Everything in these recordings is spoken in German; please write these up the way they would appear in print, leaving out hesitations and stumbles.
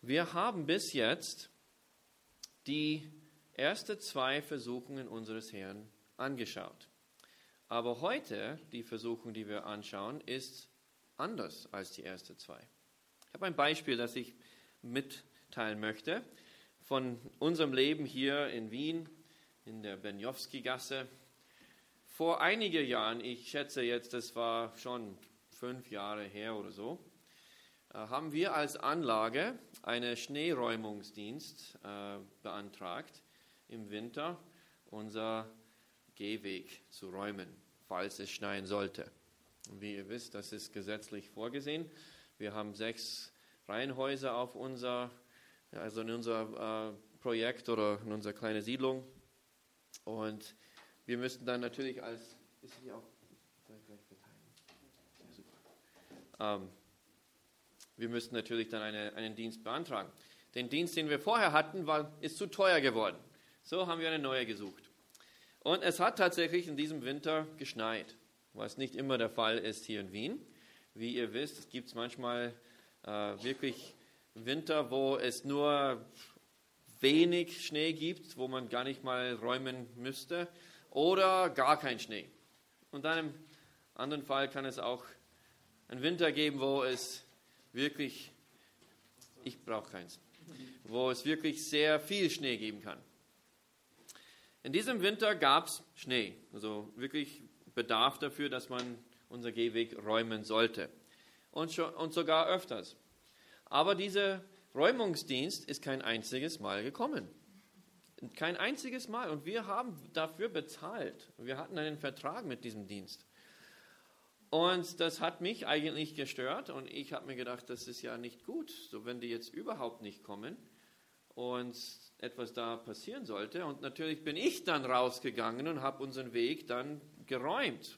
Wir haben bis jetzt die ersten 2 Versuchungen unseres Herrn angeschaut. Aber heute, die Versuchung, die wir anschauen, ist anders als die ersten 2. Ich habe ein Beispiel, das ich mitteilen möchte, von unserem Leben hier in Wien, in der Benjowski-Gasse. Vor einigen Jahren, ich schätze jetzt, das war schon 5 Jahre her oder so, haben wir als Anlage einen Schneeräumungsdienst beantragt, im Winter unser Gehweg zu räumen, falls es schneien sollte. Und wie ihr wisst, das ist gesetzlich vorgesehen. Wir haben 6 Reihenhäuser auf in unser Projekt oder in unsere kleine Siedlung. Und wir müssten dann natürlich wir müssten natürlich dann einen Dienst beantragen. Den Dienst, den wir vorher hatten, ist zu teuer geworden. So haben wir eine neue gesucht. Und es hat tatsächlich in diesem Winter geschneit, was nicht immer der Fall ist hier in Wien. Wie ihr wisst, es gibt manchmal wirklich Winter, wo es nur wenig Schnee gibt, wo man gar nicht mal räumen müsste, oder gar kein Schnee. Und dann im anderen Fall kann es auch einen Winter geben, wo es wirklich, wo es wirklich sehr viel Schnee geben kann. In diesem Winter gab es Schnee, also wirklich Bedarf dafür, dass man unser Gehweg räumen sollte. Und sogar öfters. Aber dieser Räumungsdienst ist kein einziges Mal gekommen. Kein einziges Mal. Und wir haben dafür bezahlt. Wir hatten einen Vertrag mit diesem Dienst. Und das hat mich eigentlich gestört. Und ich habe mir gedacht, das ist ja nicht gut, so wenn die jetzt überhaupt nicht kommen und etwas da passieren sollte. Und natürlich bin ich dann rausgegangen und habe unseren Weg dann geräumt.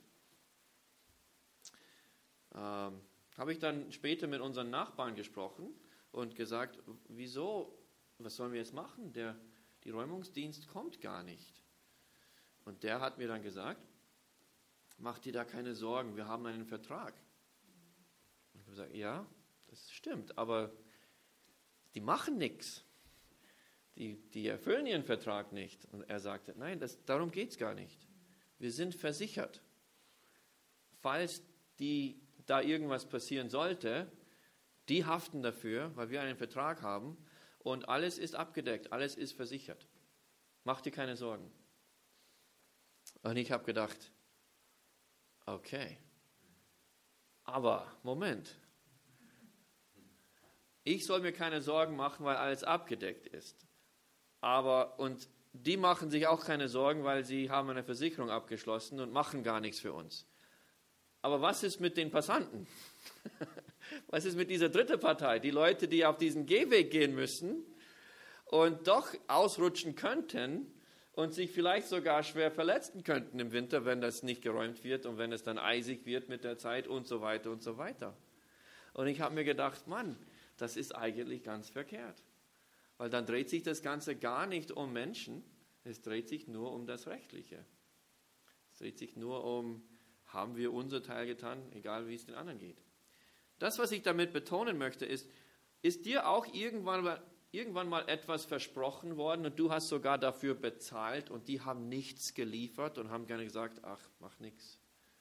Habe ich dann später mit unseren Nachbarn gesprochen und gesagt, wieso, was sollen wir jetzt machen? Die Räumungsdienst kommt gar nicht. Und der hat mir dann gesagt, mach dir da keine Sorgen, wir haben einen Vertrag. Und ich habe gesagt, ja, das stimmt, aber die machen nichts. Die erfüllen ihren Vertrag nicht. Und er sagte, nein, darum geht es gar nicht. Wir sind versichert. Falls da irgendwas passieren sollte, die haften dafür, weil wir einen Vertrag haben und alles ist abgedeckt, alles ist versichert. Mach dir keine Sorgen. Und ich habe gedacht, okay, aber Moment. Ich soll mir keine Sorgen machen, weil alles abgedeckt ist. Und die machen sich auch keine Sorgen, weil sie haben eine Versicherung abgeschlossen und machen gar nichts für uns. Aber was ist mit den Passanten? Was ist mit dieser dritten Partei? Die Leute, die auf diesen Gehweg gehen müssen und doch ausrutschen könnten und sich vielleicht sogar schwer verletzen könnten im Winter, wenn das nicht geräumt wird und wenn es dann eisig wird mit der Zeit und so weiter und so weiter. Und ich habe mir gedacht, Mann, das ist eigentlich ganz verkehrt. Weil dann dreht sich das Ganze gar nicht um Menschen, es dreht sich nur um das Rechtliche. Es dreht sich nur um, haben wir unser Teil getan, egal wie es den anderen geht. Das, was ich damit betonen möchte, ist dir auch irgendwann mal etwas versprochen worden und du hast sogar dafür bezahlt und die haben nichts geliefert und haben gerne gesagt, ach, mach nichts.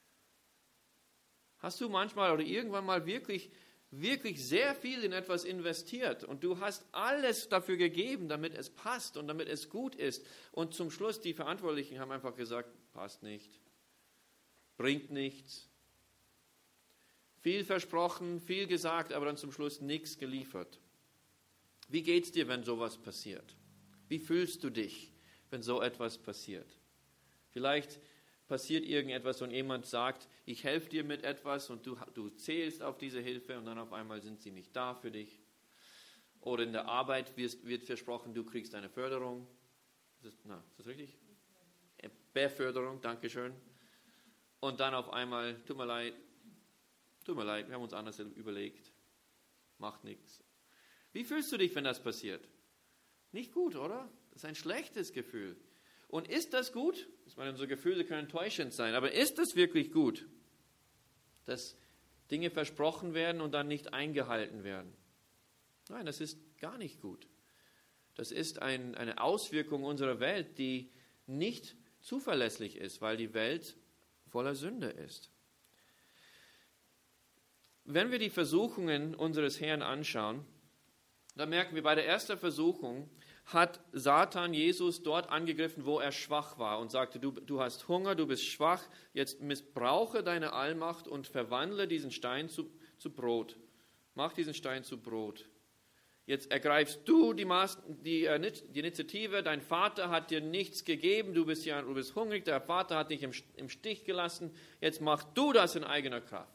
Hast du manchmal oder irgendwann mal wirklich sehr viel in etwas investiert und du hast alles dafür gegeben, damit es passt und damit es gut ist und zum Schluss die Verantwortlichen haben einfach gesagt, passt nicht, bringt nichts. Viel versprochen, viel gesagt, aber dann zum Schluss nichts geliefert. Wie geht's dir, wenn sowas passiert? Wie fühlst du dich, wenn so etwas passiert? Vielleicht passiert irgendetwas und jemand sagt, ich helfe dir mit etwas und du zählst auf diese Hilfe und dann auf einmal sind sie nicht da für dich. Oder in der Arbeit wird versprochen, du kriegst eine Förderung. Ist das richtig? Beförderung, Dankeschön. Und dann auf einmal, tut mir leid, wir haben uns anders überlegt. Macht nichts. Wie fühlst du dich, wenn das passiert? Nicht gut, oder? Das ist ein schlechtes Gefühl. Und ist das gut? Ich meine, unsere Gefühle können täuschend sein, aber ist das wirklich gut, dass Dinge versprochen werden und dann nicht eingehalten werden? Nein, das ist gar nicht gut. Das ist eine Auswirkung unserer Welt, die nicht zuverlässig ist, weil die Welt voller Sünde ist. Wenn wir die Versuchungen unseres Herrn anschauen, dann merken wir, bei der ersten Versuchung hat Satan Jesus dort angegriffen, wo er schwach war und sagte, du hast Hunger, du bist schwach, jetzt missbrauche deine Allmacht und verwandle diesen Stein zu Brot. Mach diesen Stein zu Brot. Jetzt ergreifst du die Initiative, dein Vater hat dir nichts gegeben, du bist hungrig, der Vater hat dich im Stich gelassen, jetzt mach du das in eigener Kraft.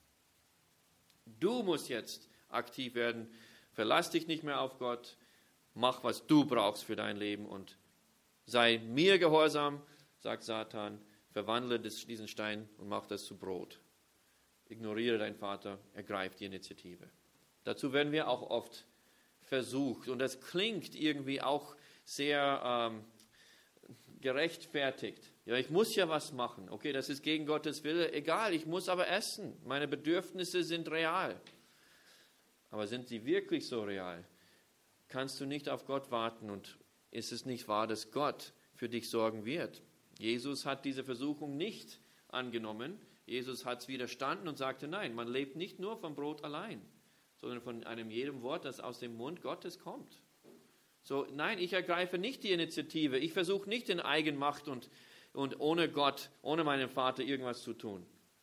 Du musst jetzt aktiv werden, verlass dich nicht mehr auf Gott, mach, was du brauchst für dein Leben und sei mir gehorsam, sagt Satan, verwandle diesen Stein und mach das zu Brot. Ignoriere deinen Vater, ergreif die Initiative. Dazu werden wir auch oft versucht und das klingt irgendwie auch sehr gerechtfertigt. Ja, ich muss ja was machen. Okay, das ist gegen Gottes Wille. Egal, ich muss aber essen. Meine Bedürfnisse sind real. Aber sind sie wirklich so real? Kannst du nicht auf Gott warten und ist es nicht wahr, dass Gott für dich sorgen wird? Jesus hat diese Versuchung nicht angenommen. Jesus hat es widerstanden und sagte, nein, man lebt nicht nur vom Brot allein, sondern von jedem Wort, das aus dem Mund Gottes kommt. So, nein, ich ergreife nicht die Initiative. Ich versuche nicht in Eigenmacht und ohne Gott, ohne meinen Vater irgendwas zu tun.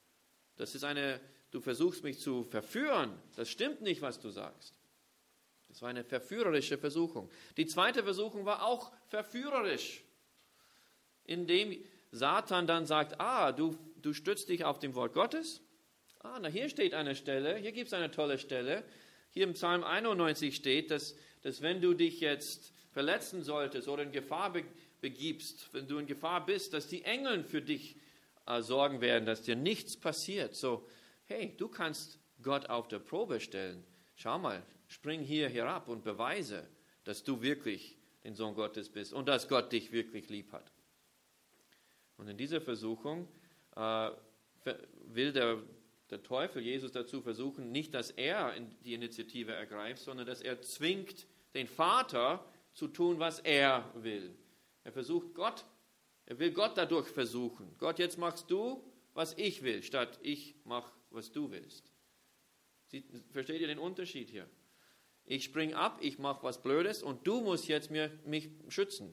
Du versuchst mich zu verführen. Das stimmt nicht, was du sagst. Das war eine verführerische Versuchung. Die zweite Versuchung war auch verführerisch, indem Satan dann sagt, du stützt dich auf dem Wort Gottes. Hier steht eine Stelle, hier gibt es eine tolle Stelle. Hier im Psalm 91 steht, dass wenn du dich jetzt verletzen solltest oder in Gefahr begibst, wenn du in Gefahr bist, dass die Engel für dich sorgen werden, dass dir nichts passiert. So, hey, du kannst Gott auf der Probe stellen. Schau mal, spring hier herab und beweise, dass du wirklich den Sohn Gottes bist und dass Gott dich wirklich lieb hat. Und in dieser Versuchung will der Teufel Jesus dazu versuchen, nicht, dass er die Initiative ergreift, sondern dass er zwingt den Vater zu tun, was er will. Er will Gott dadurch versuchen. Gott, jetzt machst du, was ich will, statt ich mach, was du willst. Versteht ihr den Unterschied hier? Ich spring ab, ich mache was Blödes und du musst jetzt mich schützen.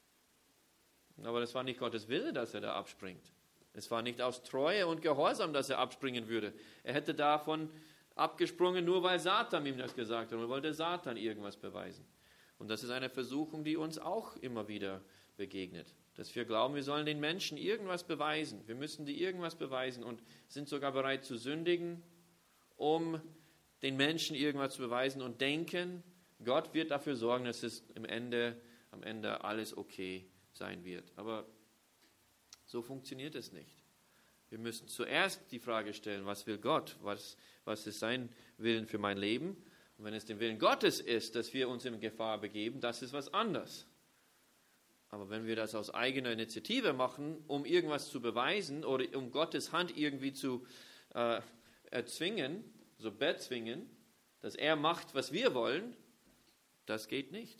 Aber das war nicht Gottes Wille, dass er da abspringt. Es war nicht aus Treue und Gehorsam, dass er abspringen würde. Er hätte davon abgesprungen, nur weil Satan ihm das gesagt hat, oder wollte Satan irgendwas beweisen. Und das ist eine Versuchung, die uns auch immer wieder begegnet. Dass wir glauben, wir sollen den Menschen irgendwas beweisen. Wir müssen die irgendwas beweisen und sind sogar bereit zu sündigen, um den Menschen irgendwas zu beweisen und denken, Gott wird dafür sorgen, dass es am Ende alles okay sein wird. Aber so funktioniert es nicht. Wir müssen zuerst die Frage stellen, was will Gott? Was ist sein Willen für mein Leben? Und wenn es dem Willen Gottes ist, dass wir uns in Gefahr begeben, das ist was anderes. Aber wenn wir das aus eigener Initiative machen, um irgendwas zu beweisen oder um Gottes Hand irgendwie zu erzwingen, so bezwingen, dass er macht, was wir wollen, das geht nicht.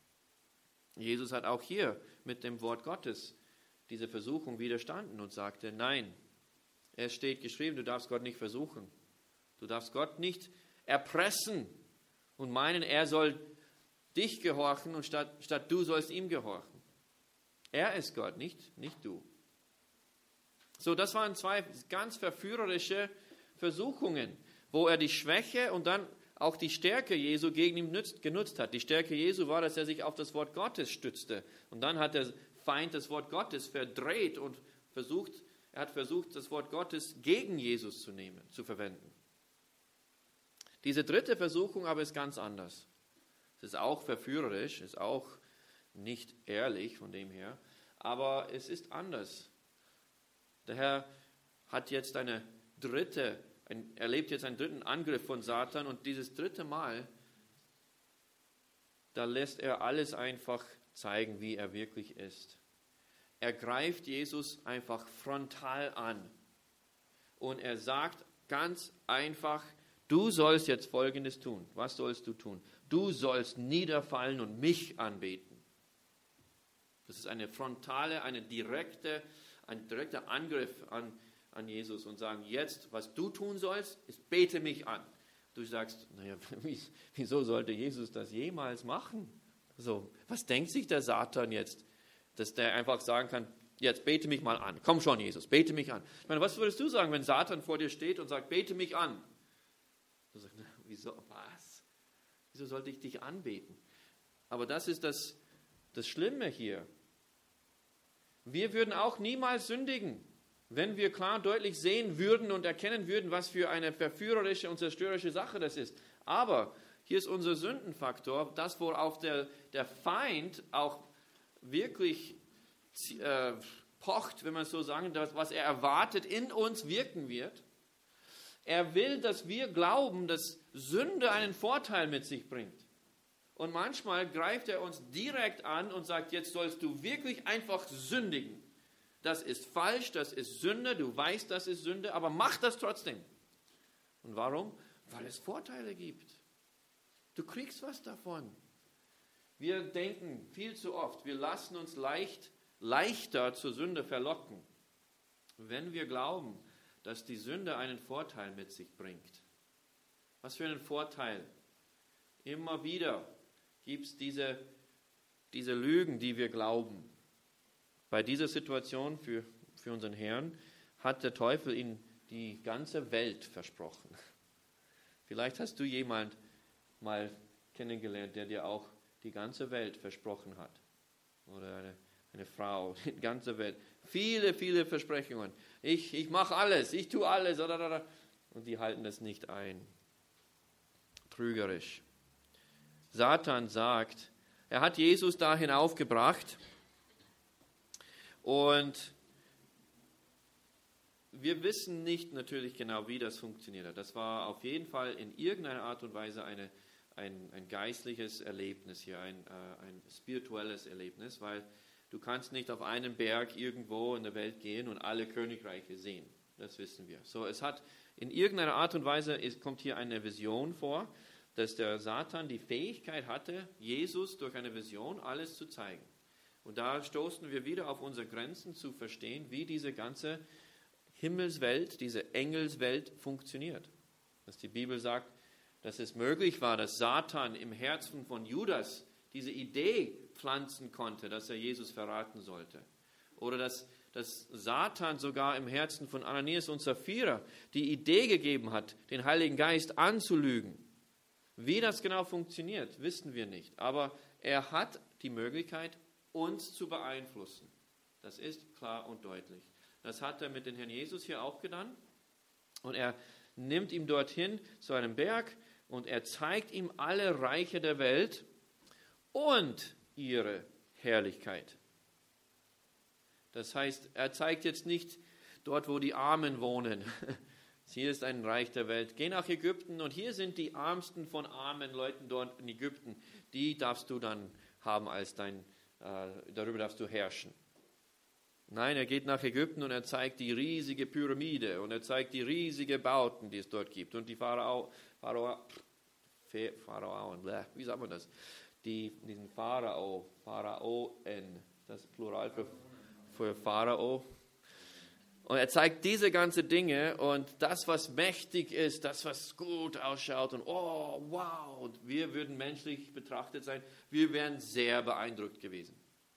Jesus hat auch hier mit dem Wort Gottes diese Versuchung widerstanden und sagte, nein, es steht geschrieben, du darfst Gott nicht versuchen. Du darfst Gott nicht erpressen und meinen, er soll dich gehorchen und statt du sollst ihm gehorchen. Er ist Gott, nicht du. So, das waren zwei ganz verführerische Versuchungen, wo er die Schwäche und dann auch die Stärke Jesu gegen ihn genutzt hat. Die Stärke Jesu war, dass er sich auf das Wort Gottes stützte. Und dann hat der Feind das Wort Gottes verdreht und er hat versucht, das Wort Gottes gegen Jesus zu verwenden. Diese dritte Versuchung aber ist ganz anders. Es ist auch verführerisch, ist auch nicht ehrlich von dem her, aber es ist anders. Der Herr hat jetzt erlebt jetzt einen dritten Angriff von Satan und dieses dritte Mal, da lässt er alles einfach zeigen, wie er wirklich ist. Er greift Jesus einfach frontal an und er sagt ganz einfach, Du sollst jetzt Folgendes tun. Was sollst du tun? Du sollst niederfallen und mich anbeten. Das ist eine frontale, ein direkter Angriff an Jesus und sagen, jetzt, was du tun sollst, ist, bete mich an. Du sagst, naja, wieso sollte Jesus das jemals machen? So, was denkt sich der Satan jetzt, dass der einfach sagen kann, jetzt bete mich mal an. Komm schon, Jesus, bete mich an. Ich meine, was würdest du sagen, wenn Satan vor dir steht und sagt, bete mich an? Du sagst, wieso, was? Wieso sollte ich dich anbeten? Aber das ist das Schlimme hier. Wir würden auch niemals sündigen, wenn wir klar deutlich sehen würden und erkennen würden, was für eine verführerische und zerstörerische Sache das ist. Aber hier ist unser Sündenfaktor, das, worauf der Feind auch wirklich pocht, wenn man so sagen darf, was er erwartet, in uns wirken wird. Er will, dass wir glauben, dass Sünde einen Vorteil mit sich bringt. Und manchmal greift er uns direkt an und sagt, jetzt sollst du wirklich einfach sündigen. Das ist falsch, das ist Sünde, du weißt, das ist Sünde, aber mach das trotzdem. Und warum? Weil es Vorteile gibt. Du kriegst was davon. Wir denken viel zu oft, wir lassen uns leichter zur Sünde verlocken, wenn wir glauben, dass die Sünde einen Vorteil mit sich bringt. Was für einen Vorteil? Immer wieder gibt es diese Lügen, die wir glauben. Bei dieser Situation für unseren Herrn hat der Teufel ihm die ganze Welt versprochen. Vielleicht hast du jemanden mal kennengelernt, der dir auch die ganze Welt versprochen hat. Oder eine Frau, die ganze Welt. Viele, viele Versprechungen. Ich mache alles, ich tue alles. Und die halten das nicht ein. Trügerisch. Satan sagt, er hat Jesus da hinaufgebracht und wir wissen nicht natürlich genau, wie das funktioniert hat. Das war auf jeden Fall in irgendeiner Art und Weise ein geistliches Erlebnis hier, ein spirituelles Erlebnis, weil du kannst nicht auf einen Berg irgendwo in der Welt gehen und alle Königreiche sehen. Das wissen wir. So, es hat in irgendeiner Art und Weise, kommt hier eine Vision vor, dass der Satan die Fähigkeit hatte, Jesus durch eine Vision alles zu zeigen. Und da stoßen wir wieder auf unsere Grenzen zu verstehen, wie diese ganze Himmelswelt, diese Engelswelt funktioniert. Dass die Bibel sagt, dass es möglich war, dass Satan im Herzen von Judas diese Idee pflanzen konnte, dass er Jesus verraten sollte. Oder dass Satan sogar im Herzen von Ananias und Sapphira die Idee gegeben hat, den Heiligen Geist anzulügen. Wie das genau funktioniert, wissen wir nicht. Aber er hat die Möglichkeit, uns zu beeinflussen. Das ist klar und deutlich. Das hat er mit dem Herrn Jesus hier auch getan. Und er nimmt ihn dorthin zu einem Berg und er zeigt ihm alle Reiche der Welt und ihre Herrlichkeit. Das heißt, er zeigt jetzt nicht dort, wo die Armen wohnen. Hier ist ein Reich der Welt. Geh nach Ägypten und hier sind die ärmsten von armen Leuten dort in Ägypten. Die darfst du dann haben als darüber darfst du herrschen. Nein, er geht nach Ägypten und er zeigt die riesige Pyramide und er zeigt die riesigen Bauten, die es dort gibt. Und die Pharaonen, wie sagt man das? Diesen Pharaoen, das ist Plural für Pharao. Und er zeigt diese ganzen Dinge und das, was mächtig ist, das, was gut ausschaut und oh, wow. Und wir würden menschlich betrachtet sein, wir wären sehr beeindruckt gewesen.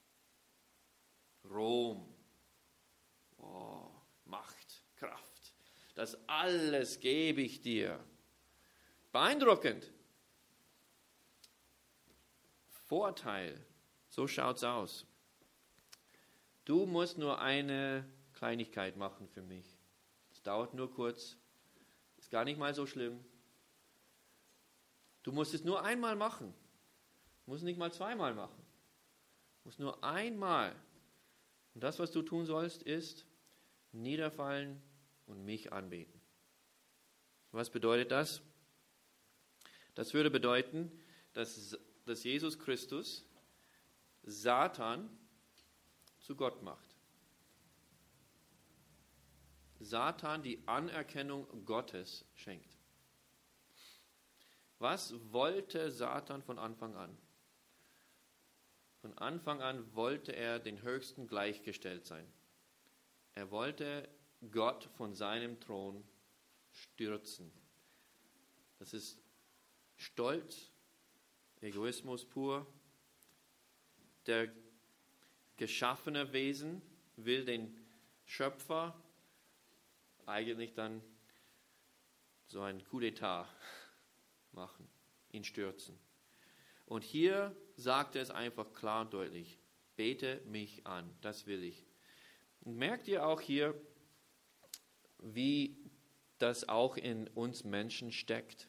Rom, oh, Macht, Kraft, das alles gebe ich dir. Beeindruckend. Vorteil, so schaut's aus. Du musst nur eine Kleinigkeit machen für mich. Es dauert nur kurz, ist gar nicht mal so schlimm. Du musst es nur einmal machen. Du musst nicht mal zweimal machen. Du musst nur einmal. Und das, was du tun sollst, ist niederfallen und mich anbeten. Was bedeutet das? Das würde bedeuten, dass Jesus Christus Satan zu Gott macht. Satan die Anerkennung Gottes schenkt. Was wollte Satan von Anfang an? Von Anfang an wollte er den Höchsten gleichgestellt sein. Er wollte Gott von seinem Thron stürzen. Das ist Stolz, Egoismus pur. Der geschaffene Wesen will den Schöpfer eigentlich dann so ein Coup d'etat machen, ihn stürzen. Und hier sagt er es einfach klar und deutlich: Bete mich an, das will ich. Und merkt ihr auch hier, wie das auch in uns Menschen steckt?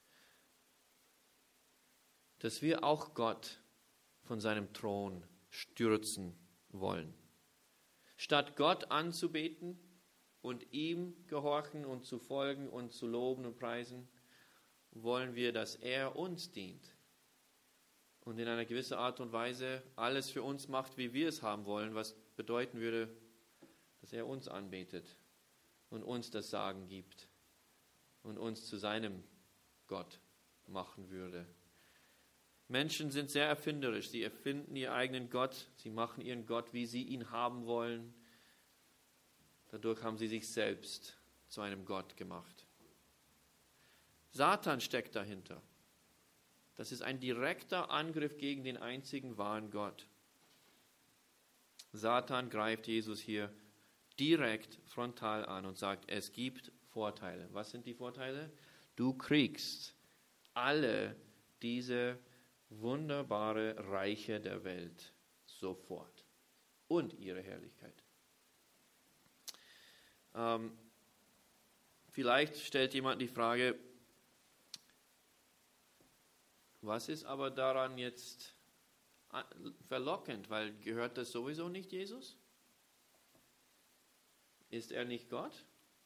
Dass wir auch Gott von seinem Thron stürzen wollen. Statt Gott anzubeten und ihm gehorchen und zu folgen und zu loben und preisen, wollen wir, dass er uns dient und in einer gewissen Art und Weise alles für uns macht, wie wir es haben wollen, was bedeuten würde, dass er uns anbetet und uns das Sagen gibt und uns zu seinem Gott machen würde. Menschen sind sehr erfinderisch. Sie erfinden ihren eigenen Gott. Sie machen ihren Gott, wie sie ihn haben wollen. Dadurch haben sie sich selbst zu einem Gott gemacht. Satan steckt dahinter. Das ist ein direkter Angriff gegen den einzigen wahren Gott. Satan greift Jesus hier direkt frontal an und sagt, es gibt Vorteile. Was sind die Vorteile? Du kriegst alle diese wunderbare Reiche der Welt sofort und ihre Herrlichkeit. Vielleicht stellt jemand die Frage, was ist aber daran jetzt verlockend, weil gehört das sowieso nicht Jesus? Ist er nicht Gott?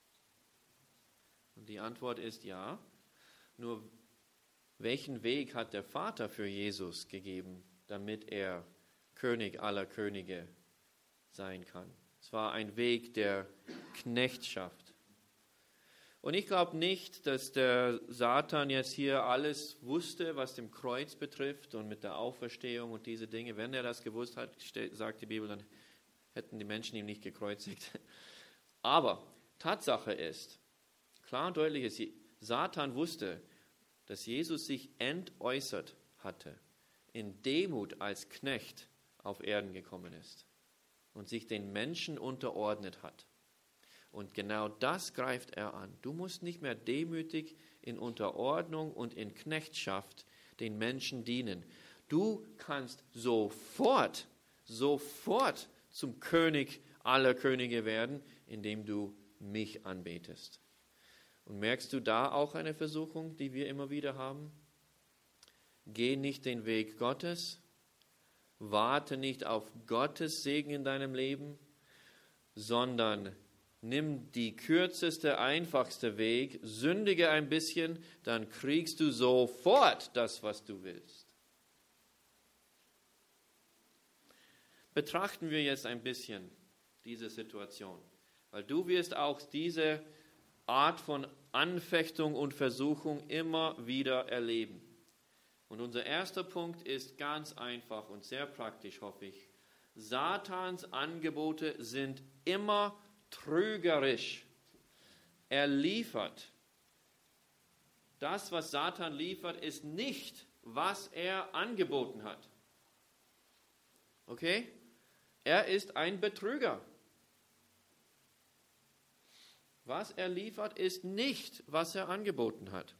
Und die Antwort ist ja, nur welchen Weg hat der Vater für Jesus gegeben, damit er König aller Könige sein kann? Es war ein Weg der Knechtschaft. Und ich glaube nicht, dass der Satan jetzt hier alles wusste, was dem Kreuz betrifft und mit der Auferstehung und diese Dinge. Wenn er das gewusst hat, sagt die Bibel, dann hätten die Menschen ihn nicht gekreuzigt. Aber Tatsache ist, klar und deutlich ist, Satan wusste, dass Jesus sich entäußert hatte, in Demut als Knecht auf Erden gekommen ist und sich den Menschen unterordnet hat. Und genau das greift er an. Du musst nicht mehr demütig in Unterordnung und in Knechtschaft den Menschen dienen. Du kannst sofort zum König aller Könige werden, indem du mich anbetest. Und merkst du da auch eine Versuchung, die wir immer wieder haben? Geh nicht den Weg Gottes, warte nicht auf Gottes Segen in deinem Leben, sondern nimm die kürzeste, einfachste Weg, sündige ein bisschen, dann kriegst du sofort das, was du willst. Betrachten wir jetzt ein bisschen diese Situation, weil du wirst auch diese Art von Anfechtung und Versuchung immer wieder erleben. Und unser erster Punkt ist ganz einfach und sehr praktisch, hoffe ich. Satans Angebote sind immer trügerisch. Er liefert. Das, was Satan liefert, ist nicht, was er angeboten hat. Okay? Er ist ein Betrüger. Was er liefert, ist nicht, was er angeboten hat.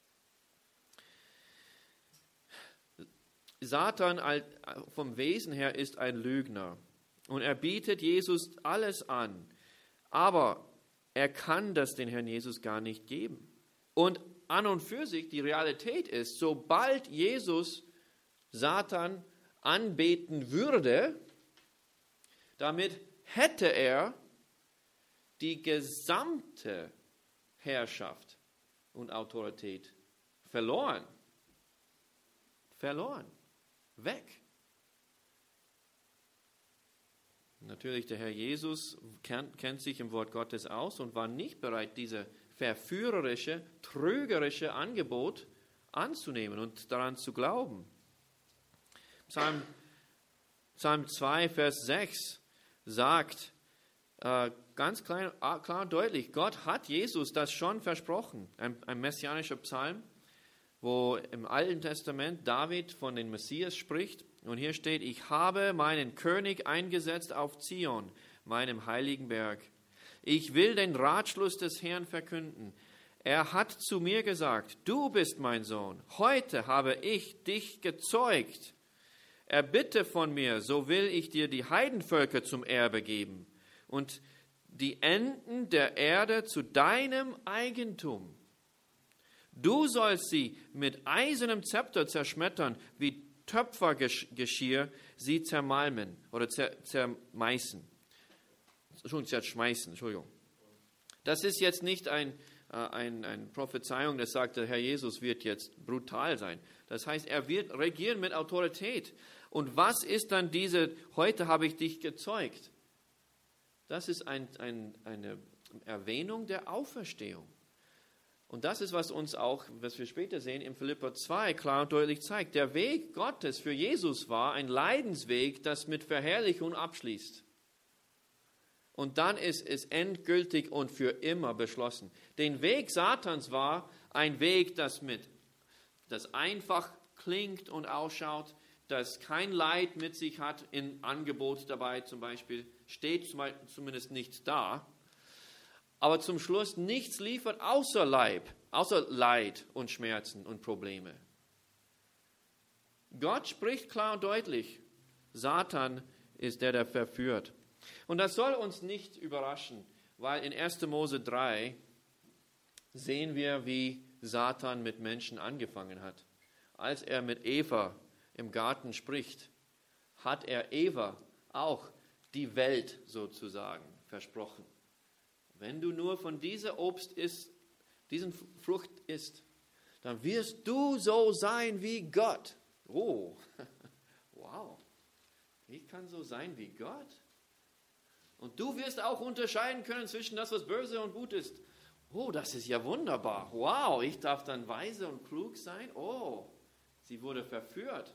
Satan vom Wesen her ist ein Lügner und er bietet Jesus alles an, aber er kann das den Herrn Jesus gar nicht geben. Und an und für sich die Realität ist, sobald Jesus Satan anbeten würde, damit hätte er die gesamte Herrschaft und Autorität verloren. Weg. Natürlich, der Herr Jesus kennt sich im Wort Gottes aus und war nicht bereit, diese verführerische, trügerische Angebot anzunehmen und daran zu glauben. Psalm 2, Vers 6 sagt ganz klar und deutlich, Gott hat Jesus das schon versprochen. Ein messianischer Psalm, wo im Alten Testament David von dem Messias spricht. Und hier steht, ich habe meinen König eingesetzt auf Zion, meinem heiligen Berg. Ich will den Ratschluss des Herrn verkünden. Er hat zu mir gesagt, du bist mein Sohn, heute habe ich dich gezeugt. Erbitte von mir, so will ich dir die Heidenvölker zum Erbe geben und die Enden der Erde zu deinem Eigentum. Du sollst sie mit eisernem Zepter zerschmettern, wie Töpfergeschirr sie zermalmen oder zerschmeißen. Das ist jetzt nicht eine Prophezeiung, das sagt, der Herr Jesus wird jetzt brutal sein. Das heißt, er wird regieren mit Autorität. Und was ist dann diese, heute habe ich dich gezeugt? Das ist eine Erwähnung der Auferstehung. Und das ist, was uns auch, was wir später sehen, im Philipper 2 klar und deutlich zeigt. Der Weg Gottes für Jesus war ein Leidensweg, das mit Verherrlichung abschließt. Und dann ist es endgültig und für immer beschlossen. Den Weg Satans war ein Weg, das einfach klingt und ausschaut, das kein Leid mit sich hat, in Angebot dabei zum Beispiel, steht zumindest nicht da, aber zum Schluss nichts liefert außer Leid und Schmerzen und Probleme. Gott spricht klar und deutlich, Satan ist der verführt. Und das soll uns nicht überraschen, weil in 1. Mose 3 sehen wir, wie Satan mit Menschen angefangen hat. Als er mit Eva im Garten spricht, hat er Eva auch die Welt sozusagen versprochen. Wenn du nur von dieser diesen Frucht isst, dann wirst du so sein wie Gott. Oh, wow, ich kann so sein wie Gott. Und du wirst auch unterscheiden können zwischen das, was böse und gut ist. Oh, das ist ja wunderbar. Wow, ich darf dann weise und klug sein. Oh, sie wurde verführt.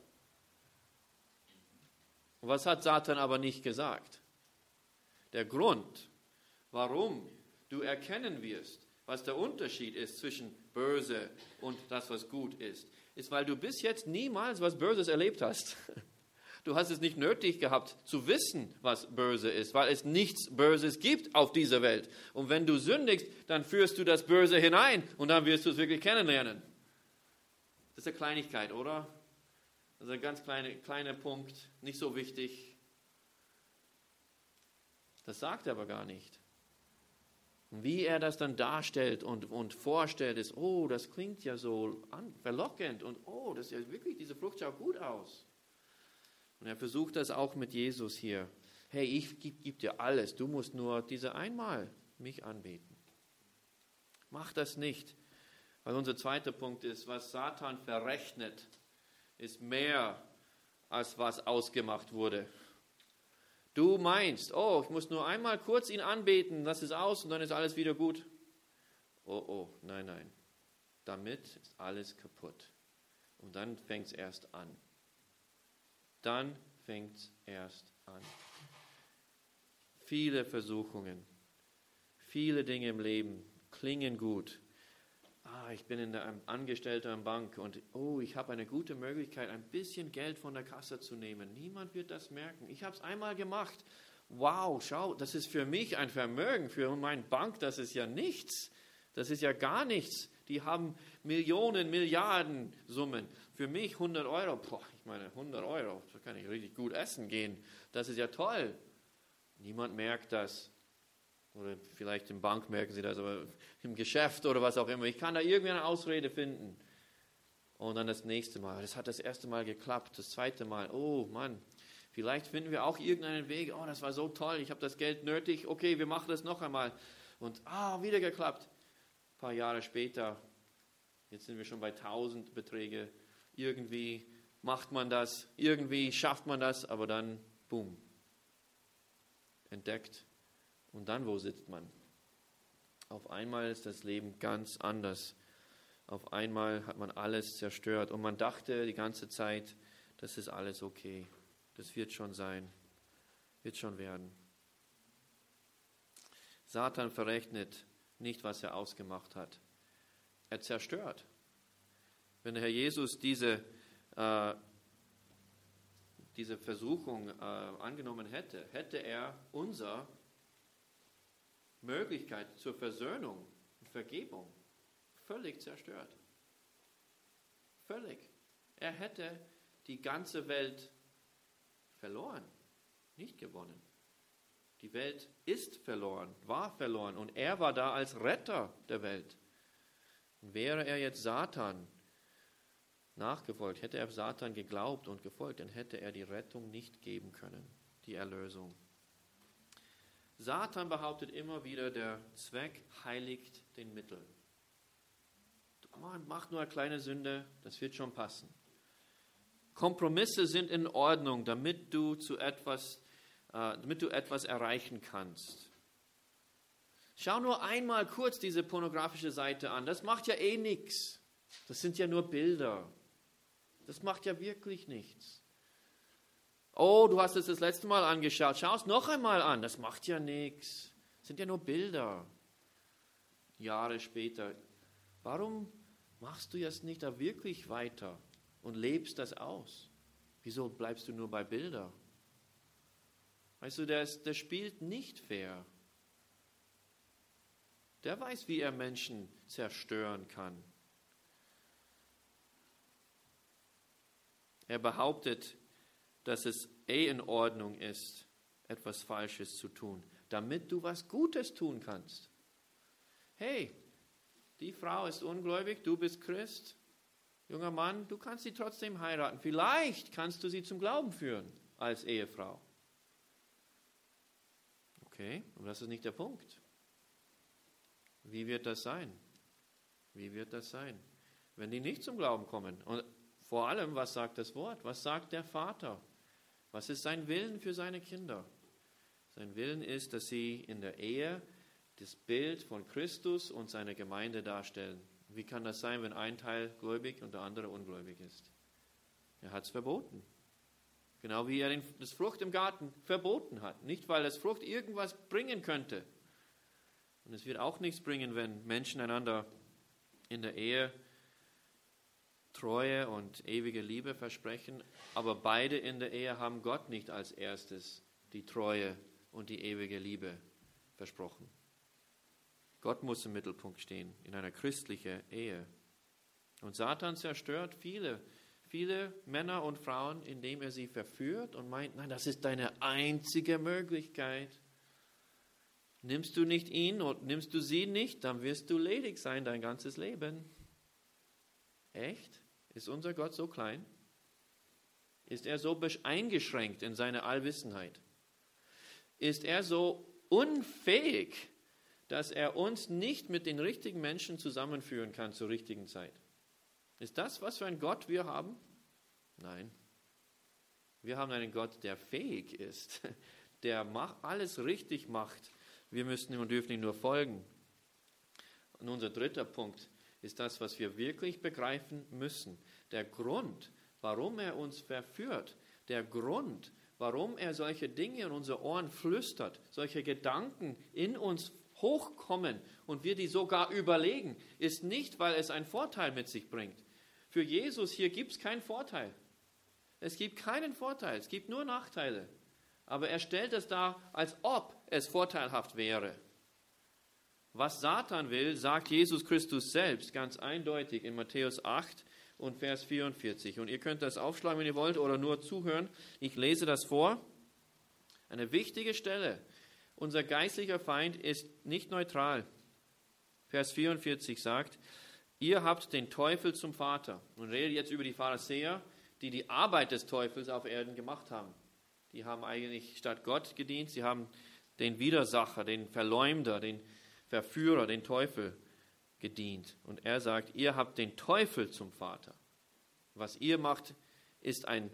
Und was hat Satan aber nicht gesagt? Der Grund, warum du erkennen wirst, was der Unterschied ist zwischen böse und das, was gut ist, ist, weil du bis jetzt niemals was Böses erlebt hast. Du hast es nicht nötig gehabt, zu wissen, was böse ist, weil es nichts Böses gibt auf dieser Welt. Und wenn du sündigst, dann führst du das Böse hinein und dann wirst du es wirklich kennenlernen. Das ist eine Kleinigkeit, oder? Das ist ein ganz kleiner Punkt, nicht so wichtig. Das sagt er aber gar nicht. Und wie er das dann darstellt und vorstellt, ist, oh, das klingt ja so verlockend und oh, das ist ja wirklich, diese Frucht schaut gut aus. Und er versucht das auch mit Jesus hier. Hey, ich gebe dir alles, du musst nur diese einmal mich anbeten. Mach das nicht, weil unser zweiter Punkt ist, was Satan verrechnet, ist mehr, als was ausgemacht wurde. Du meinst, oh, ich muss nur einmal kurz ihn anbeten, lass es aus und dann ist alles wieder gut. Oh, nein. Damit ist alles kaputt. Und dann fängt es erst an. Viele Versuchungen, viele Dinge im Leben klingen gut. Ich bin ein Angestellter in der Bank und ich habe eine gute Möglichkeit, ein bisschen Geld von der Kasse zu nehmen. Niemand wird das merken. Ich habe es einmal gemacht. Wow, schau, das ist für mich ein Vermögen. Für meine Bank, das ist ja nichts. Das ist ja gar nichts. Die haben Millionen, Milliarden Summen. Für mich 100 Euro. Ich meine, 100 Euro, da kann ich richtig gut essen gehen. Das ist ja toll. Niemand merkt das. Oder vielleicht in der Bank merken sie das, aber im Geschäft oder was auch immer. Ich kann da irgendwie eine Ausrede finden. Und dann das nächste Mal. Das hat das erste Mal geklappt. Das zweite Mal. Oh Mann, vielleicht finden wir auch irgendeinen Weg. Oh, das war so toll. Ich habe das Geld nötig. Okay, wir machen das noch einmal. Und wieder geklappt. Ein paar Jahre später. Jetzt sind wir schon bei 1000 Beträge. Irgendwie macht man das. Irgendwie schafft man das. Aber dann, boom. Entdeckt. Und dann, wo sitzt man? Auf einmal ist das Leben ganz anders. Auf einmal hat man alles zerstört und man dachte die ganze Zeit, das ist alles okay, das wird schon sein, wird schon werden. Satan verrechnet nicht, was er ausgemacht hat. Er zerstört. Wenn der Herr Jesus diese Versuchung angenommen hätte, hätte er unsere Möglichkeit zur Versöhnung und Vergebung völlig zerstört. Völlig. Er hätte die ganze Welt verloren, nicht gewonnen. Die Welt ist verloren, war verloren und er war da als Retter der Welt. Und wäre er jetzt Satan nachgefolgt, hätte er Satan geglaubt und gefolgt, dann hätte er die Rettung nicht geben können, die Erlösung. Satan behauptet immer wieder, der Zweck heiligt den Mittel. Mach nur eine kleine Sünde, das wird schon passen. Kompromisse sind in Ordnung, damit du etwas erreichen kannst. Schau nur einmal kurz diese pornografische Seite an. Das macht ja eh nichts. Das sind ja nur Bilder. Das macht ja wirklich nichts. Oh, du hast es das letzte Mal angeschaut. Schau es noch einmal an. Das macht ja nichts. Das sind ja nur Bilder. Jahre später. Warum machst du jetzt nicht da wirklich weiter und lebst das aus? Wieso bleibst du nur bei Bildern? Weißt du, der spielt nicht fair. Der weiß, wie er Menschen zerstören kann. Er behauptet, dass es in Ordnung ist, etwas Falsches zu tun, damit du was Gutes tun kannst. Hey, die Frau ist ungläubig, du bist Christ. Junger Mann, du kannst sie trotzdem heiraten. Vielleicht kannst du sie zum Glauben führen als Ehefrau. Okay, und das ist nicht der Punkt. Wie wird das sein? Wie wird das sein, wenn die nicht zum Glauben kommen? Und vor allem, was sagt das Wort? Was sagt der Vater? Was ist sein Willen für seine Kinder? Sein Willen ist, dass sie in der Ehe das Bild von Christus und seiner Gemeinde darstellen. Wie kann das sein, wenn ein Teil gläubig und der andere ungläubig ist? Er hat es verboten. Genau wie er das Frucht im Garten verboten hat. Nicht, weil das Frucht irgendwas bringen könnte. Und es wird auch nichts bringen, wenn Menschen einander in der Ehe Treue und ewige Liebe versprechen, aber beide in der Ehe haben Gott nicht als erstes die Treue und die ewige Liebe versprochen. Gott muss im Mittelpunkt stehen in einer christlichen Ehe. Und Satan zerstört viele Männer und Frauen, indem er sie verführt und meint, nein, das ist deine einzige Möglichkeit. Nimmst du nicht ihn und nimmst du sie nicht, dann wirst du ledig sein dein ganzes Leben. Echt? Ist unser Gott so klein? Ist er so eingeschränkt in seiner Allwissenheit? Ist er so unfähig, dass er uns nicht mit den richtigen Menschen zusammenführen kann zur richtigen Zeit? Ist das, was für ein Gott wir haben? Nein. Wir haben einen Gott, der fähig ist, der alles richtig macht. Wir müssen und dürfen ihm nur folgen. Und unser dritter Punkt ist das, was wir wirklich begreifen müssen. Der Grund, warum er uns verführt, der Grund, warum er solche Dinge in unsere Ohren flüstert, solche Gedanken in uns hochkommen und wir die sogar überlegen, ist nicht, weil es einen Vorteil mit sich bringt. Für Jesus hier gibt es keinen Vorteil. Es gibt keinen Vorteil, es gibt nur Nachteile. Aber er stellt es dar, als ob es vorteilhaft wäre. Was Satan will, sagt Jesus Christus selbst ganz eindeutig in Matthäus 8 und Vers 44. Und ihr könnt das aufschlagen, wenn ihr wollt, oder nur zuhören. Ich lese das vor. Eine wichtige Stelle. Unser geistlicher Feind ist nicht neutral. Vers 44 sagt, ihr habt den Teufel zum Vater. Und redet jetzt über die Pharisäer, die die Arbeit des Teufels auf Erden gemacht haben. Die haben eigentlich statt Gott gedient, sie haben den Widersacher, den Verleumder, den Verführer, den Teufel gedient. Und er sagt, ihr habt den Teufel zum Vater. Was ihr macht, ist eine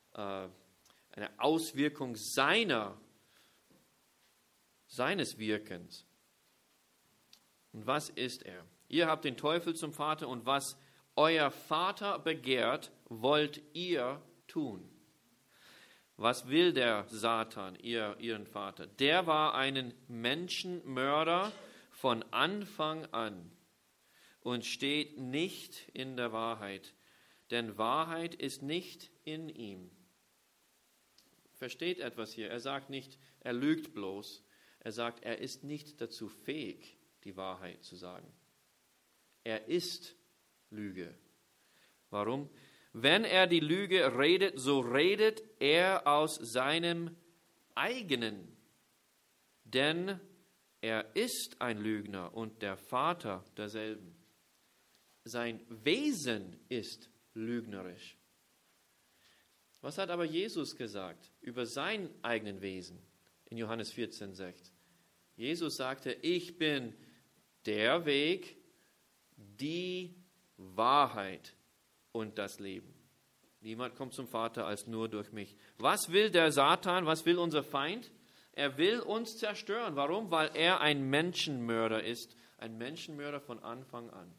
Auswirkung seines Wirkens. Und was ist er? Ihr habt den Teufel zum Vater und was euer Vater begehrt, wollt ihr tun. Was will der Satan, ihren Vater? Der war ein Menschenmörder von Anfang an und steht nicht in der Wahrheit, denn Wahrheit ist nicht in ihm. Versteht etwas hier? Er sagt nicht, er lügt bloß. Er sagt, er ist nicht dazu fähig, die Wahrheit zu sagen. Er ist Lüge. Warum? Wenn er die Lüge redet, so redet er aus seinem eigenen. Denn er ist ein Lügner und der Vater derselben. Sein Wesen ist lügnerisch. Was hat aber Jesus gesagt über sein eigenes Wesen in Johannes 14,6? Jesus sagte, ich bin der Weg, die Wahrheit und das Leben. Niemand kommt zum Vater als nur durch mich. Was will der Satan? Was will unser Feind? Er will uns zerstören. Warum? Weil er ein Menschenmörder ist. Ein Menschenmörder von Anfang an.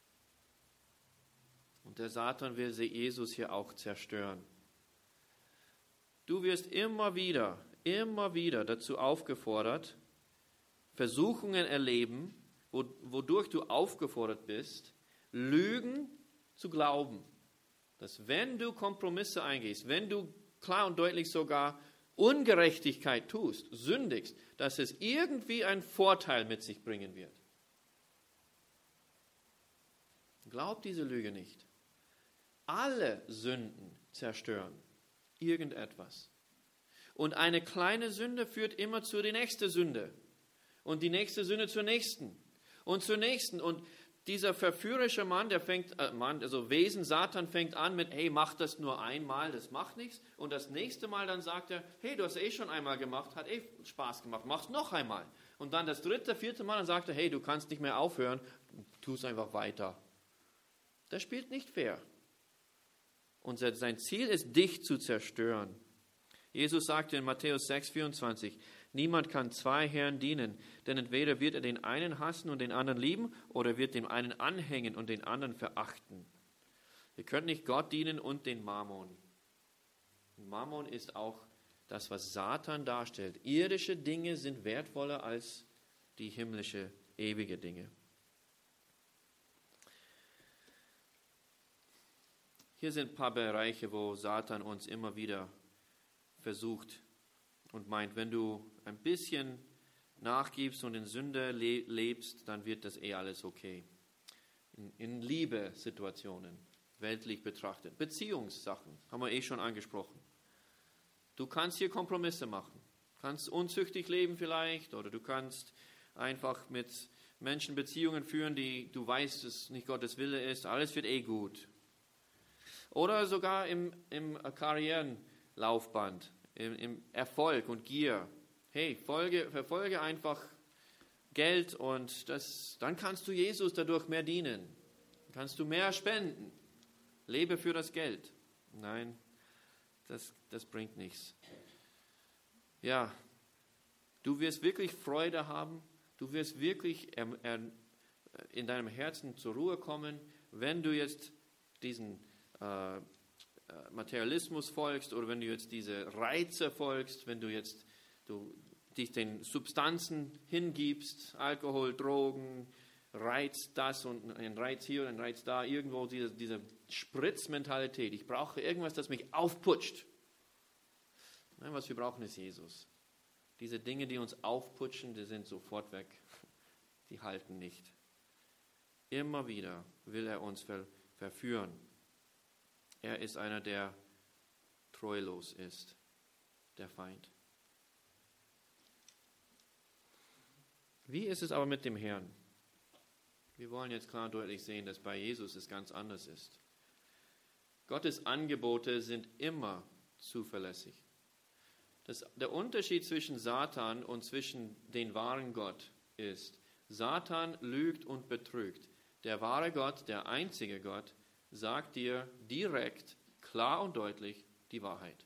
Und der Satan will Jesus hier auch zerstören. Du wirst immer wieder dazu aufgefordert, Versuchungen erleben, wodurch du aufgefordert bist, Lügen zu glauben. Dass wenn du Kompromisse eingehst, wenn du klar und deutlich sogar Ungerechtigkeit tust, sündigst, dass es irgendwie einen Vorteil mit sich bringen wird. Glaub diese Lüge nicht. Alle Sünden zerstören irgendetwas. Und eine kleine Sünde führt immer zu der nächsten Sünde. Und die nächste Sünde zur nächsten. Und zur nächsten. Und dieser verführerische Mann, Wesen, Satan fängt an mit, hey, mach das nur einmal, das macht nichts. Und das nächste Mal dann sagt er, hey, du hast es schon einmal gemacht, hat Spaß gemacht, mach's noch einmal. Und dann das dritte, vierte Mal, dann sagt er, hey, du kannst nicht mehr aufhören, tu es einfach weiter. Das spielt nicht fair. Und sein Ziel ist, dich zu zerstören. Jesus sagte in Matthäus 6,24, niemand kann zwei Herren dienen, denn entweder wird er den einen hassen und den anderen lieben, oder wird dem einen anhängen und den anderen verachten. Ihr könnt nicht Gott dienen und den Mammon. Mammon ist auch das, was Satan darstellt. Irdische Dinge sind wertvoller als die himmlische, ewige Dinge. Hier sind ein paar Bereiche, wo Satan uns immer wieder versucht und meint, wenn du ein bisschen nachgibst und in Sünde lebst, dann wird das alles okay. In Liebesituationen, weltlich betrachtet. Beziehungssachen, haben wir schon angesprochen. Du kannst hier Kompromisse machen. Du kannst unzüchtig leben vielleicht, oder du kannst einfach mit Menschen Beziehungen führen, die du weißt, dass nicht Gottes Wille ist. Alles wird gut. Oder sogar im Karrierenlaufbahn, im Erfolg und Gier. Hey, verfolge einfach Geld und dann kannst du Jesus dadurch mehr dienen. Dann kannst du mehr spenden. Lebe für das Geld. Nein, das bringt nichts. Ja, du wirst wirklich Freude haben. Du wirst wirklich in deinem Herzen zur Ruhe kommen, wenn du jetzt diesen Materialismus folgst oder wenn du jetzt diese Reize folgst, wenn du dich den Substanzen hingibst, Alkohol, Drogen, Reiz das und ein Reiz hier und ein Reiz da, irgendwo diese Spritzmentalität. Ich brauche irgendwas, das mich aufputscht. Nein, was wir brauchen, ist Jesus. Diese Dinge, die uns aufputschen, die sind sofort weg. Die halten nicht. Immer wieder will er uns verführen. Er ist einer, der treulos ist, der Feind. Wie ist es aber mit dem Herrn? Wir wollen jetzt klar und deutlich sehen, dass bei Jesus es ganz anders ist. Gottes Angebote sind immer zuverlässig. Der Unterschied zwischen Satan und zwischen dem wahren Gott ist, Satan lügt und betrügt. Der wahre Gott, der einzige Gott, sagt dir direkt, klar und deutlich die Wahrheit.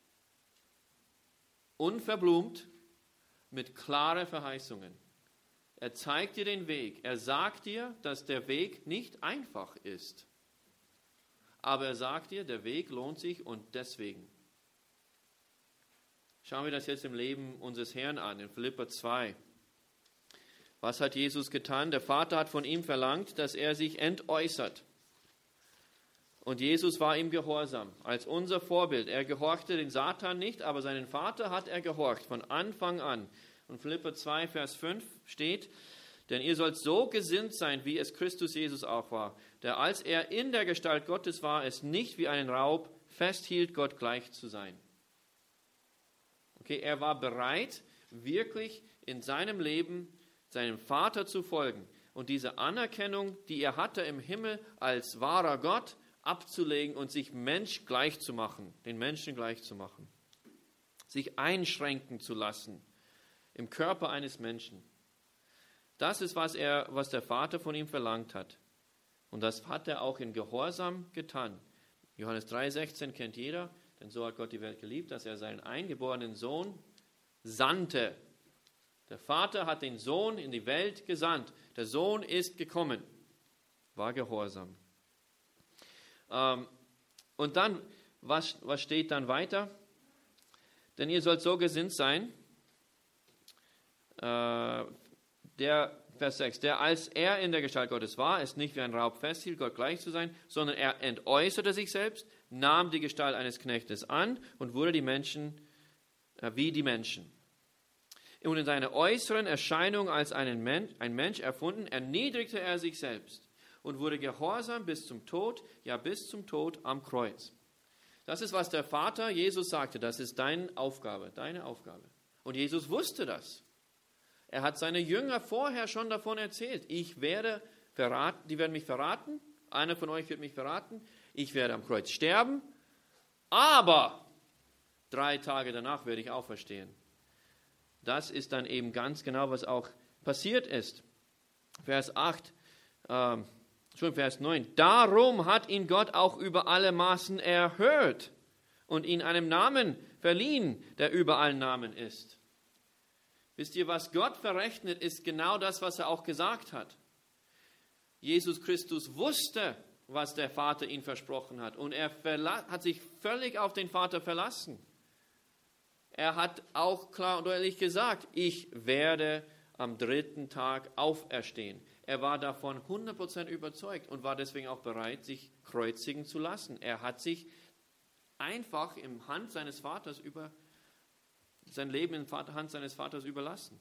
Unverblumt, mit klaren Verheißungen. Er zeigt dir den Weg. Er sagt dir, dass der Weg nicht einfach ist. Aber er sagt dir, der Weg lohnt sich und deswegen. Schauen wir das jetzt im Leben unseres Herrn an, in Philipper 2. Was hat Jesus getan? Der Vater hat von ihm verlangt, dass er sich entäußert. Und Jesus war ihm gehorsam, als unser Vorbild. Er gehorchte den Satan nicht, aber seinen Vater hat er gehorcht, von Anfang an. Und Philipper 2, Vers 5 steht, denn ihr sollt so gesinnt sein, wie es Christus Jesus auch war, der als er in der Gestalt Gottes war, es nicht wie einen Raub festhielt, Gott gleich zu sein. Okay, er war bereit, wirklich in seinem Leben seinem Vater zu folgen und diese Anerkennung, die er hatte im Himmel als wahrer Gott, abzulegen und sich Mensch gleich zu machen, den Menschen gleich zu machen, sich einschränken zu lassen im Körper eines Menschen. Das ist, was der Vater von ihm verlangt hat. Und das hat er auch in Gehorsam getan. Johannes 3,16 kennt jeder, denn so hat Gott die Welt geliebt, dass er seinen eingeborenen Sohn sandte. Der Vater hat den Sohn in die Welt gesandt. Der Sohn ist gekommen, war gehorsam. Und dann, was steht dann weiter? Denn ihr sollt so gesinnt sein, Vers 6, der als er in der Gestalt Gottes war, es nicht wie ein Raub festhielt, Gott gleich zu sein, sondern er entäußerte sich selbst, nahm die Gestalt eines Knechtes an und wurde wie die Menschen. Und in seiner äußeren Erscheinung als ein Mensch erfunden, erniedrigte er sich selbst und wurde gehorsam bis zum Tod, ja bis zum Tod am Kreuz. Das ist, was der Vater Jesus sagte, das ist deine Aufgabe. Und Jesus wusste das. Er hat seine Jünger vorher schon davon erzählt. Die werden mich verraten, einer von euch wird mich verraten, ich werde am Kreuz sterben, aber 3 Tage danach werde ich auferstehen. Das ist dann eben ganz genau, was auch passiert ist. Vers 9. Darum hat ihn Gott auch über alle Maßen erhöht und ihn einem Namen verliehen, der über allen Namen ist. Wisst ihr, was Gott verrechnet, ist genau das, was er auch gesagt hat. Jesus Christus wusste, was der Vater ihm versprochen hat, und er hat sich völlig auf den Vater verlassen. Er hat auch klar und deutlich gesagt, ich werde am 3. Tag auferstehen. Er war davon 100% überzeugt und war deswegen auch bereit, sich kreuzigen zu lassen. Er hat sich einfach sein Leben in der Hand seines Vaters überlassen.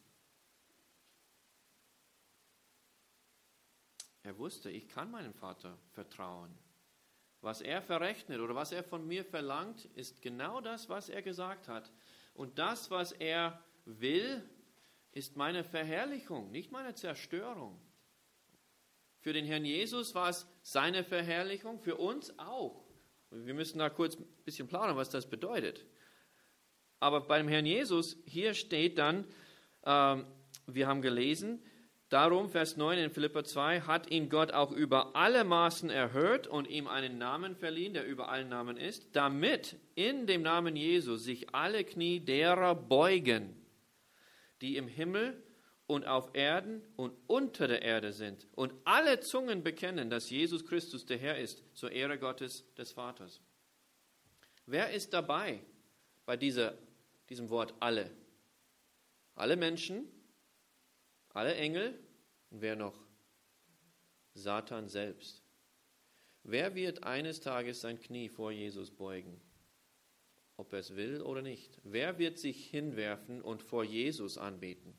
Er wusste, ich kann meinem Vater vertrauen. Was er verrechnet oder was er von mir verlangt, ist genau das, was er gesagt hat. Und das, was er will, ist meine Verherrlichung, nicht meine Zerstörung. Für den Herrn Jesus war es seine Verherrlichung, für uns auch. Wir müssen da kurz ein bisschen plaudern, was das bedeutet. Aber beim Herrn Jesus, hier steht dann, wir haben gelesen, darum, Vers 9 in Philipper 2, hat ihn Gott auch über alle Maßen erhöht und ihm einen Namen verliehen, der über allen Namen ist, damit in dem Namen Jesus sich alle Knie derer beugen, die im Himmel und auf Erden und unter der Erde sind, und alle Zungen bekennen, dass Jesus Christus der Herr ist, zur Ehre Gottes des Vaters. Wer ist dabei bei diesem Wort alle? Alle Menschen, alle Engel und wer noch? Satan selbst. Wer wird eines Tages sein Knie vor Jesus beugen? Ob er es will oder nicht. Wer wird sich hinwerfen und vor Jesus anbeten?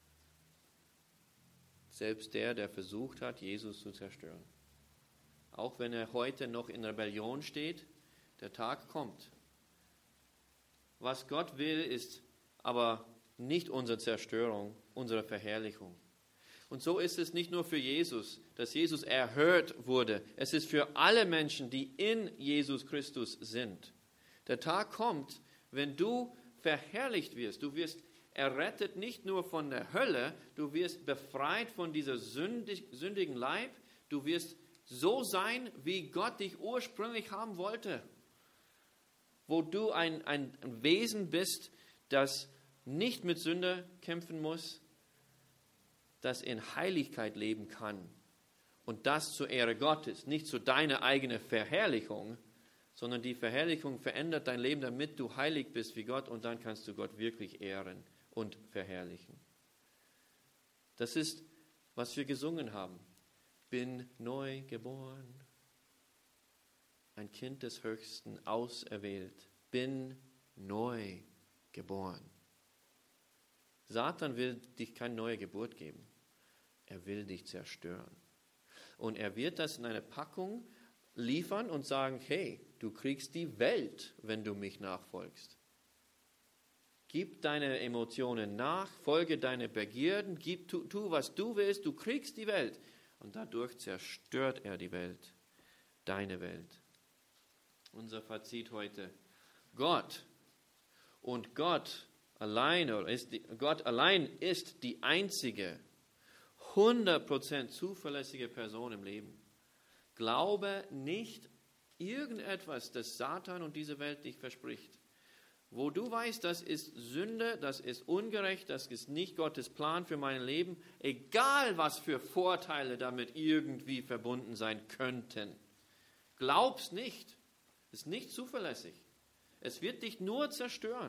Selbst der versucht hat, Jesus zu zerstören. Auch wenn er heute noch in Rebellion steht, der Tag kommt. Was Gott will, ist aber nicht unsere Zerstörung, unsere Verherrlichung. Und so ist es nicht nur für Jesus, dass Jesus erhöht wurde. Es ist für alle Menschen, die in Jesus Christus sind. Der Tag kommt, wenn du verherrlicht wirst. Du wirst errettet nicht nur von der Hölle, du wirst befreit von dieser sündigen Leib. Du wirst so sein, wie Gott dich ursprünglich haben wollte. Wo du ein Wesen bist, das nicht mit Sünde kämpfen muss, das in Heiligkeit leben kann und das zur Ehre Gottes, nicht zu deiner eigenen Verherrlichung, sondern die Verherrlichung verändert dein Leben, damit du heilig bist wie Gott und dann kannst du Gott wirklich ehren und verherrlichen. Das ist, was wir gesungen haben. Bin neu geboren, ein Kind des Höchsten, auserwählt. Bin neu geboren. Satan will dich keine neue Geburt geben. Er will dich zerstören. Und er wird das in eine Packung liefern und sagen, hey, du kriegst die Welt, wenn du mich nachfolgst. Gib deine Emotionen nach, folge deine Begierden, tu, was du willst, du kriegst die Welt. Und dadurch zerstört er die Welt, deine Welt. Unser Fazit heute, Gott allein ist die einzige 100% zuverlässige Person im Leben. Glaube nicht irgendetwas, das Satan und diese Welt dich verspricht. Wo du weißt, das ist Sünde, das ist ungerecht, das ist nicht Gottes Plan für mein Leben, egal was für Vorteile damit irgendwie verbunden sein könnten. Glaub's nicht. Ist nicht zuverlässig. Es wird dich nur zerstören.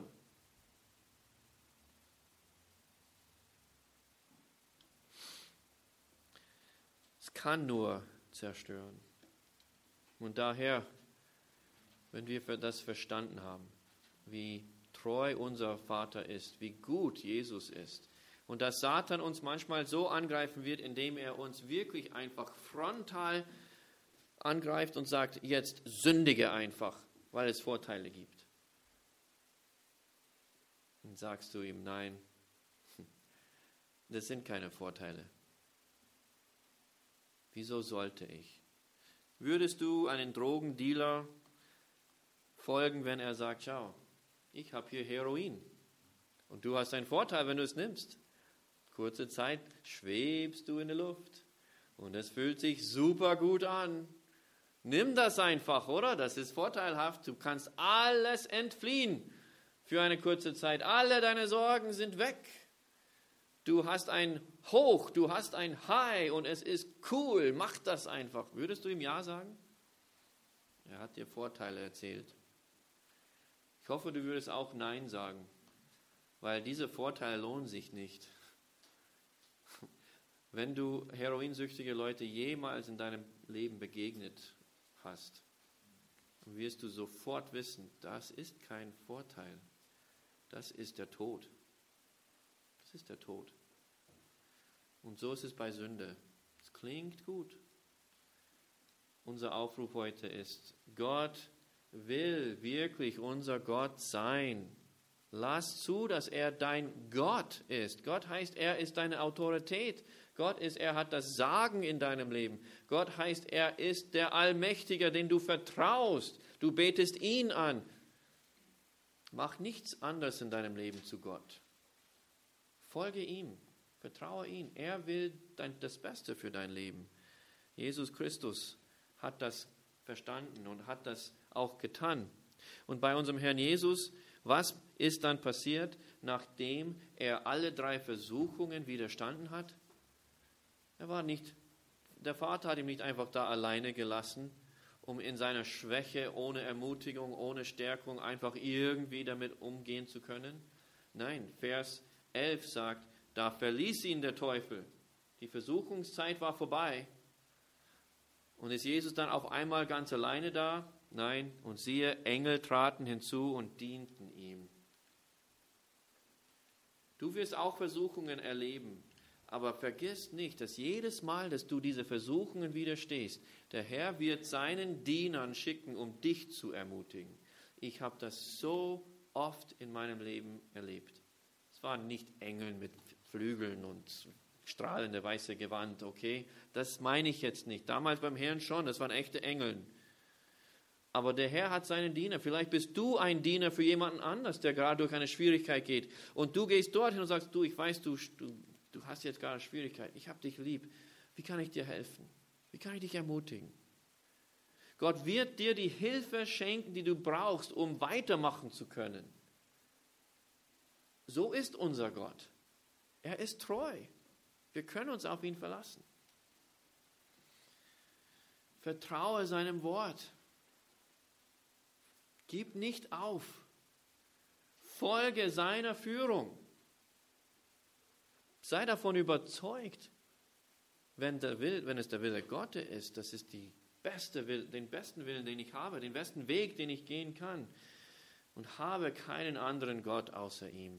Es kann nur zerstören. Und daher, wenn wir das verstanden haben, wie treu unser Vater ist, wie gut Jesus ist und dass Satan uns manchmal so angreifen wird, indem er uns wirklich einfach frontal angreift und sagt, jetzt sündige einfach, weil es Vorteile gibt. Dann sagst du ihm, nein, das sind keine Vorteile. Wieso sollte ich? Würdest du einen Drogendealer folgen, wenn er sagt, schau, ich habe hier Heroin und du hast einen Vorteil, wenn du es nimmst. Kurze Zeit schwebst du in der Luft und es fühlt sich super gut an. Nimm das einfach, oder? Das ist vorteilhaft. Du kannst alles entfliehen für eine kurze Zeit. Alle deine Sorgen sind weg. Du hast ein Hoch, du hast ein High und es ist cool. Mach das einfach. Würdest du ihm Ja sagen? Er hat dir Vorteile erzählt. Ich hoffe, du würdest auch Nein sagen, weil diese Vorteile lohnen sich nicht. Wenn du heroinsüchtige Leute jemals in deinem Leben begegnet hast, wirst du sofort wissen, das ist kein Vorteil. Das ist der Tod. Das ist der Tod. Und so ist es bei Sünde. Es klingt gut. Unser Aufruf heute ist, Gott will wirklich unser Gott sein. Lass zu, dass er dein Gott ist. Gott heißt, er ist deine Autorität. Gott ist, er hat das Sagen in deinem Leben. Gott heißt, er ist der Allmächtige, den du vertraust. Du betest ihn an. Mach nichts anderes in deinem Leben zu Gott. Folge ihm. Vertraue ihm. Er will das Beste für dein Leben. Jesus Christus hat das verstanden und hat das auch getan. Und bei unserem Herrn Jesus, was ist dann passiert, nachdem er alle 3 Versuchungen widerstanden hat? Der Vater hat ihn nicht einfach da alleine gelassen, um in seiner Schwäche, ohne Ermutigung, ohne Stärkung einfach irgendwie damit umgehen zu können. Nein, Vers 11 sagt, da verließ ihn der Teufel. Die Versuchungszeit war vorbei. Und ist Jesus dann auf einmal ganz alleine da? Nein, und siehe, Engel traten hinzu und dienten ihm. Du wirst auch Versuchungen erleben, aber vergiss nicht, dass jedes Mal, dass du diese Versuchungen widerstehst, der Herr wird seinen Dienern schicken, um dich zu ermutigen. Ich habe das so oft in meinem Leben erlebt. Es waren nicht Engel mit Flügeln und strahlende weiße Gewand, okay? Das meine ich jetzt nicht. Damals beim Herrn schon, das waren echte Engel. Aber der Herr hat seinen Diener. Vielleicht bist du ein Diener für jemanden anders, der gerade durch eine Schwierigkeit geht. Und du gehst dorthin und sagst, ich weiß, du hast jetzt gerade eine Schwierigkeit. Ich habe dich lieb. Wie kann ich dir helfen? Wie kann ich dich ermutigen? Gott wird dir die Hilfe schenken, die du brauchst, um weitermachen zu können. So ist unser Gott. Er ist treu. Wir können uns auf ihn verlassen. Vertraue seinem Wort. Gib nicht auf. Folge seiner Führung. Sei davon überzeugt, wenn es der Wille Gottes ist, das ist den besten Willen, den ich habe, den besten Weg, den ich gehen kann. Und habe keinen anderen Gott außer ihm.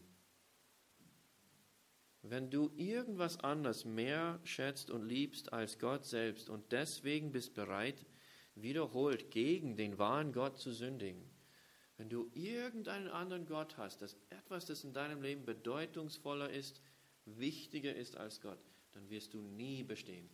Wenn du irgendwas anderes mehr schätzt und liebst als Gott selbst und deswegen bist bereit, wiederholt gegen den wahren Gott zu sündigen, wenn du irgendeinen anderen Gott hast, das in deinem Leben bedeutungsvoller ist, wichtiger ist als Gott, dann wirst du nie bestehen.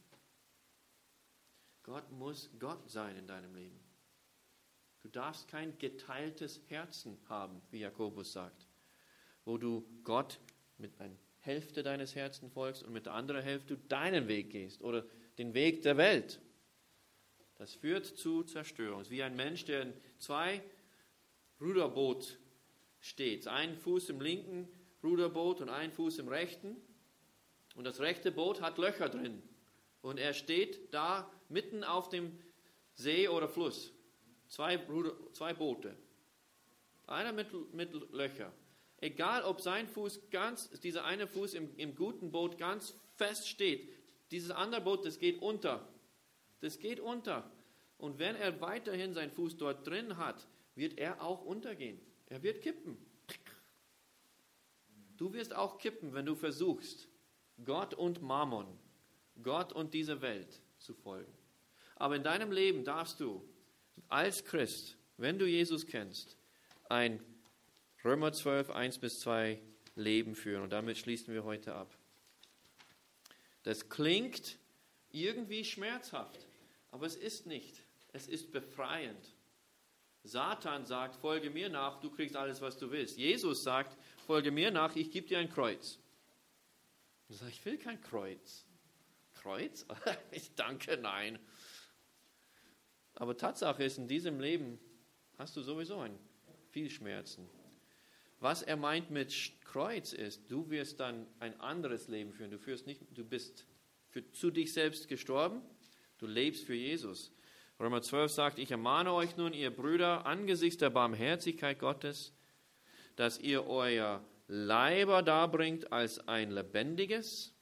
Gott muss Gott sein in deinem Leben. Du darfst kein geteiltes Herzen haben, wie Jakobus sagt, wo du Gott mit einer Hälfte deines Herzens folgst und mit der anderen Hälfte deinen Weg gehst oder den Weg der Welt. Das führt zu Zerstörung. Es ist wie ein Mensch, der in 2 Ruderboot steht. Ein Fuß im linken Ruderboot und ein Fuß im rechten. Und das rechte Boot hat Löcher drin. Und er steht da mitten auf dem See oder Fluss. 2 Boote. Einer mit Löcher. Egal, ob sein Fuß dieser eine Fuß im guten Boot ganz fest steht, dieses andere Boot, das geht unter. Das geht unter. Und wenn er weiterhin seinen Fuß dort drin hat, wird er auch untergehen. Er wird kippen. Du wirst auch kippen, wenn du versuchst, Gott und Mammon, Gott und dieser Welt zu folgen. Aber in deinem Leben darfst du als Christ, wenn du Jesus kennst, ein Römer 12, 1-2 Leben führen. Und damit schließen wir heute ab. Das klingt irgendwie schmerzhaft, aber es ist nicht. Es ist befreiend. Satan sagt, folge mir nach, du kriegst alles, was du willst. Jesus sagt, folge mir nach, ich gebe dir ein Kreuz. Ich sage, ich will kein Kreuz. Kreuz? Ich danke, nein. Aber Tatsache ist, in diesem Leben hast du sowieso viel Schmerzen. Was er meint mit Kreuz ist, du wirst dann ein anderes Leben führen. Du bist zu dich selbst gestorben, du lebst für Jesus. Römer 12 sagt, ich ermahne euch nun, ihr Brüder, angesichts der Barmherzigkeit Gottes, dass ihr euer Leiber darbringt als ein lebendiges,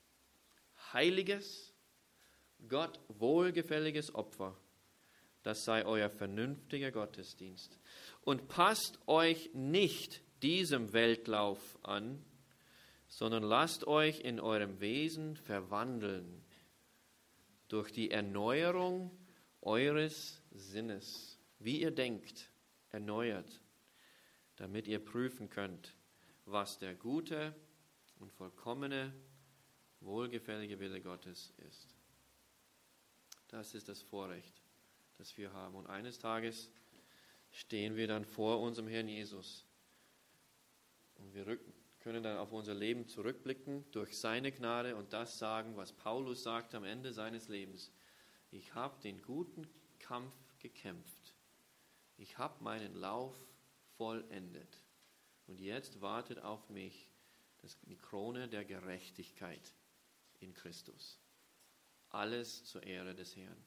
heiliges, Gott wohlgefälliges Opfer. Das sei euer vernünftiger Gottesdienst. Und passt euch nicht diesem Weltlauf an, sondern lasst euch in eurem Wesen verwandeln durch die Erneuerung eures Sinnes, wie ihr denkt, erneuert, damit ihr prüfen könnt, was der gute und vollkommene, wohlgefällige Wille Gottes ist. Das ist das Vorrecht, das wir haben. Und eines Tages stehen wir dann vor unserem Herrn Jesus. Und wir können dann auf unser Leben zurückblicken durch seine Gnade und das sagen, was Paulus sagt am Ende seines Lebens. Ich habe den guten Kampf gekämpft. Ich habe meinen Lauf vollendet. Und jetzt wartet auf mich die Krone der Gerechtigkeit in Christus. Alles zur Ehre des Herrn.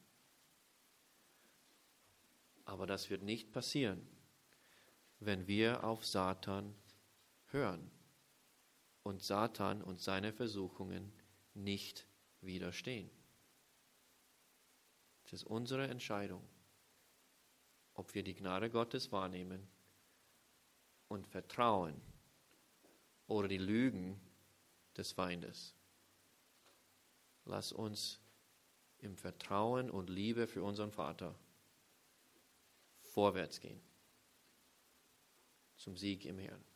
Aber das wird nicht passieren, wenn wir auf Satan hören und Satan und seine Versuchungen nicht widerstehen. Es ist unsere Entscheidung, ob wir die Gnade Gottes wahrnehmen und vertrauen oder die Lügen des Feindes. Lass uns im Vertrauen und Liebe für unseren Vater vorwärts gehen, zum Sieg im Herrn.